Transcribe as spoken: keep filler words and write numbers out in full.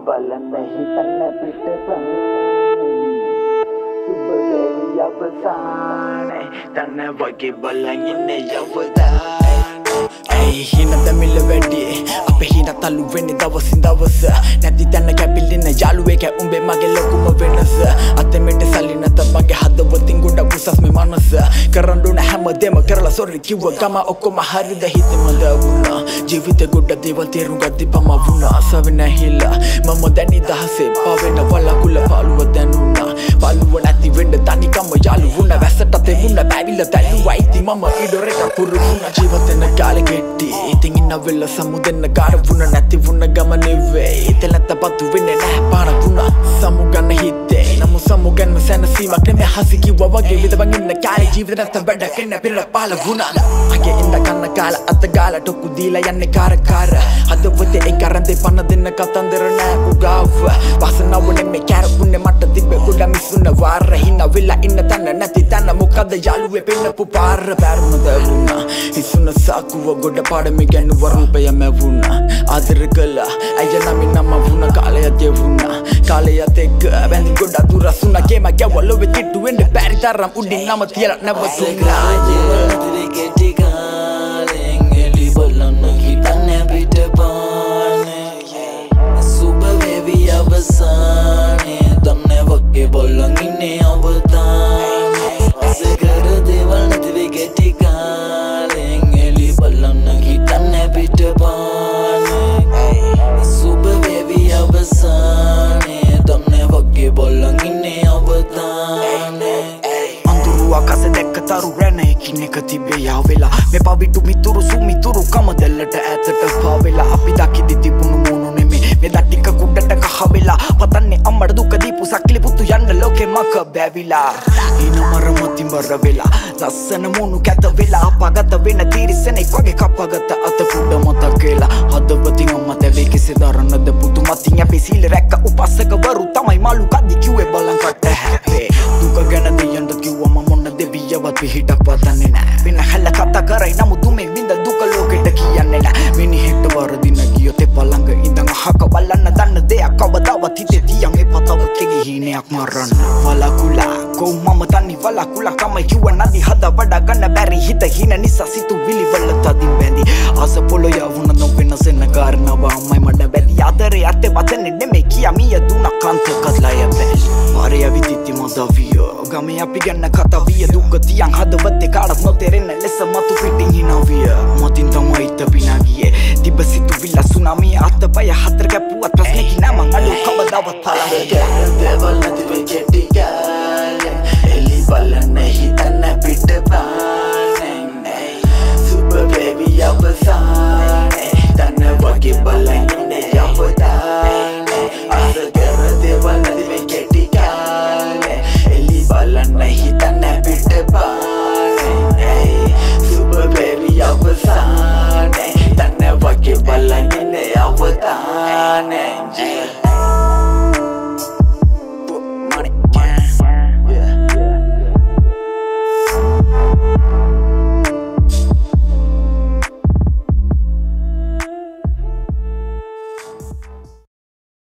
balan nahi tanna pitte paane subba devi avasane tanna wage balan inne yavadane ay hina tamil wedi ape hina talu wenni dawasin dawasa nati tanna kapilina yaluwe ka umbe mage lokuma wenas atte mette salina tamage hadawatin goda usas me manas karanduna hamadema karala sorri kiwa gama okkoma harida hitemanda wunna ජීවිත ගොඩ දේවල් තේරුම් ගද්දි පම වුණා අසව නැහිලා මම දැනි දහසේ පාවෙන වලකුල පාළුව දැනුණා පාළුව නැති වෙන්න තනිකම යාළු වුණා වැස්සට තෙමුණ බැවිල තැළුවා ඉතින් මම ඉඩොරට පුරු වුණා ජීවිතෙන කාලෙ ගෙට්ටි ඉතින් ඉන්න වෙල සමුදෙන්න කාර වුණ නැති වුණ ගම නෙවෙයි තැලත පතු වෙන්නේ නැහැ පාර වුණා සමුගන්න හිතේ නමු සමුගන්න සැනසීමක් නෙමෙයි හසි කිව්වා වගේ විදවන් ඉන්න කාලේ ජීවිත නැත්නම් වැඩ කෙන්න පෙර පාල වුණා අගේ ඉන්න කන්න කාලා අත ගාලා ටොකු දීලා යන්නේ කාර කාර හදවතේ ඒ කරන්දේ පන්න දෙන්න කතන්දර නෑ උගාව වාසනාව නෙමෙයි කැරකුනේ මට තිබ්බේ ගොඩ මිසුන වාර හින වෙලා ඉන්න තැන නැති තැන මොකද යාළුවේ පෙන්නපු පාර බැරුම දරුණා හිසුන සාකුව ගොඩ පාඩම ගැනුව රූපය මැවුණා ආදර කළා අය නම් නම වුණා කාලයත් යවුණා කාලයත් එක්ක බැඳි ගොඩ දුරසුණා කේම ගැවල වෙ කිට්ටු වෙන්න බැරි තරම් උඩින් නම තියලා නැවතුණා Tanne wage bolan inne avadane ase kara deval nathi ve geti kalen eli balanna hitanne pitta paane suba vevi avasane tanne wage bolan inne avadane anduru akase dekka taru rene kineka tibe yavela me pavitu mituru sumituru kamadellata ඇතට පාවෙලා අපි දකිදි තිබුණු මොනු නෙමේ මේ දටික කුඩට කහවෙලා පතන්නේ අම්මඩ දුක දීපු සක්ලි පුතු යන්න ලෝකෙ මක බැවිලා ඊන මරමතින් බර වෙලා ලස්සන මොනු කැත වෙලා අපගත වෙන තීරිසෙනෙක් වගේ කපගත අත කුඩ මතකේලා හදවතින් අම්ම තැවේ කෙසේ දරන්නද පුතු මතින් අපි සීල රැක්ක උපස්සකවරු තමයි මාළු කද්දි කිව්වේ බලන් කට හැපේ දුක ගැන දෙයන්ද කිව්වම මොන දෙවියවත් පිහිටක් පතන්නේ නෑ වෙන හැල කතා කරයි නමුත් දුමේ විඳ දුක ලෝකෙට කියන්නේ නෑ මිනිහෙක්ට වරදින ගියොත් ඒ පළඟ ඉඳන් අහක බලන්න දන්න දෙයක් කවදාවත් හිතේ තියන් ඒ පතවකගේ හීනයක් මරන්න වලකුලා කො මම තනි වලකුලා කම කිව්ව නදි හදා වඩා ගන්න බැරි හිත හීන නිසා සිතු විලි වල තදින් බැඳි ආස පොළොය වුණ නොවෙනසෙන කාරණාව අම්මයි මඩ බැඳි ආදරේ අතේ වතන්නේ නෙමෙයි කියා මිය දුණ කාන්ත කත්ලය බැල් මාරිය විදිති මදවිය ගමේ අපි ගන්න කතාවිය දුක තියන් හදවතේ කාටත් නොතේරෙන්න ලෙස මතු පිටින් හිනවිය මතින් තමයි තපිනා ගියේ තිබ සිතු විල සුනාමිය අතපය හතර කැපුවත් ප්‍රශ්නෙක නම අඩු කවදාවත් පළඟ deval nathi ve geti kalen eli balanna hitanne pitta paane super baby avasane tanna wage balan inne yavadane asa kara deval nathi ve geti kalen eli balanna hitanne pitta paane super baby avasane tanna wage balan inne yavadane